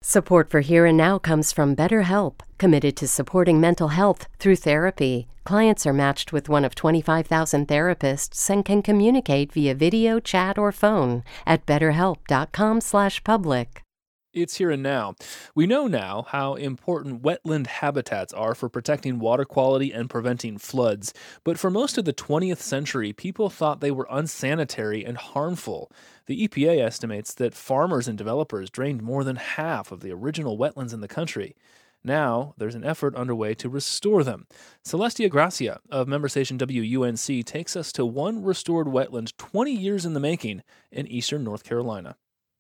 Support for Here and Now comes from BetterHelp, committed to supporting mental health through therapy. Clients are matched with one of 25,000 therapists and can communicate via video, chat, or phone at betterhelp.com/public. It's Here and Now. We know now how important wetland habitats are for protecting water quality and preventing floods. But for most of the 20th century, people thought they were unsanitary and harmful. The EPA estimates that farmers and developers drained more than half of the original wetlands in the country. Now, there's an effort underway to restore them. Celestia Gracia of member station WUNC takes us to one restored wetland 20 years in the making in eastern North Carolina.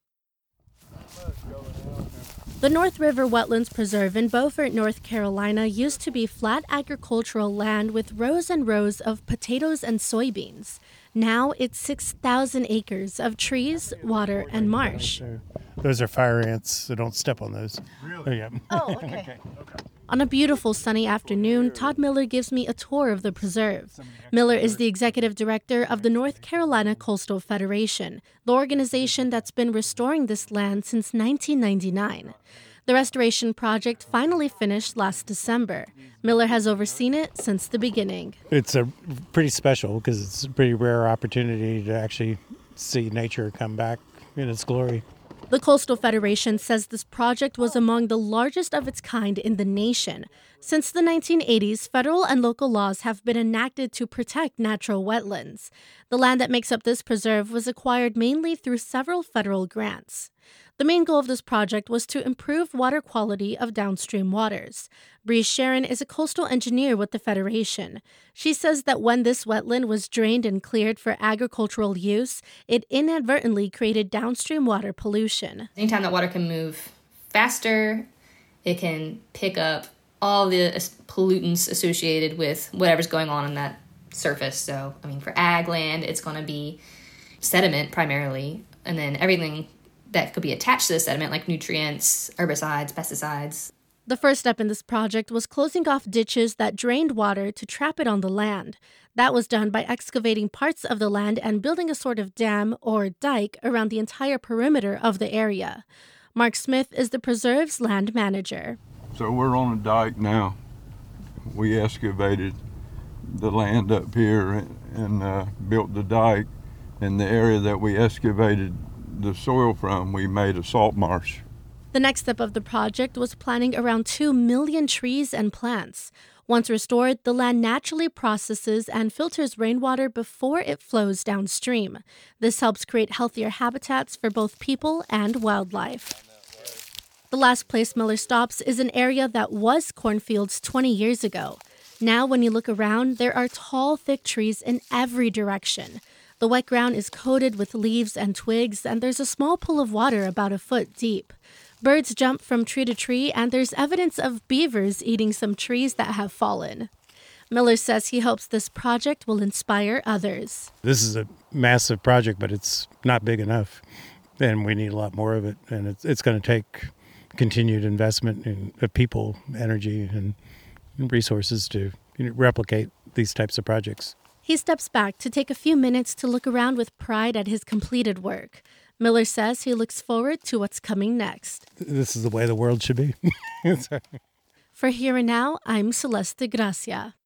The North River Wetlands Preserve in Beaufort, North Carolina used to be flat agricultural land with rows and rows of potatoes and soybeans. Now it's 6,000 acres of trees, water, and marsh. Those are fire ants, so don't step on those. Really? Yeah. Oh, okay. On a beautiful sunny afternoon, Todd Miller gives me a tour of the preserve. Miller is the executive director of the North Carolina Coastal Federation, the organization that's been restoring this land since 1999. The restoration project finally finished last December. Miller has overseen it since the beginning. It's a pretty special because it's a pretty rare opportunity to actually see nature come back in its glory. The Coastal Federation says this project was among the largest of its kind in the nation. Since the 1980s, federal and local laws have been enacted to protect natural wetlands. The land that makes up this preserve was acquired mainly through several federal grants. The main goal of this project was to improve water quality of downstream waters. Bree Sharon is a coastal engineer with the Federation. She says that when this wetland was drained and cleared for agricultural use, it inadvertently created downstream water pollution. Anytime that water can move faster, it can pick up all the pollutants associated with whatever's going on in that surface. So, for ag land, it's going to be sediment primarily, and then everything that could be attached to the sediment, like nutrients, herbicides, pesticides. The first step in this project was closing off ditches that drained water to trap it on the land. That was done by excavating parts of the land and building a sort of dam or dike around the entire perimeter of the area. Mark Smith is the preserve's land manager. So we're on a dike now. We excavated the land up here and built the dike. In the area that we excavated the soil from, we made a salt marsh. The next step of the project was planting around 2 million trees and plants. Once restored, the land naturally processes and filters rainwater before it flows downstream. This helps create healthier habitats for both people and wildlife. The last place Miller stops is an area that was cornfields 20 years ago. Now, when you look around, there are tall, thick trees in every direction. The wet ground is coated with leaves and twigs, and there's a small pool of water about a foot deep. Birds jump from tree to tree, and there's evidence of beavers eating some trees that have fallen. Miller says he hopes this project will inspire others. This is a massive project, but it's not big enough, and we need a lot more of it. And it's going to take continued investment in people, energy, and resources to replicate these types of projects. He steps back to take a few minutes to look around with pride at his completed work. Miller says he looks forward to what's coming next. This is the way the world should be. For Here and Now, I'm Celeste Gracia.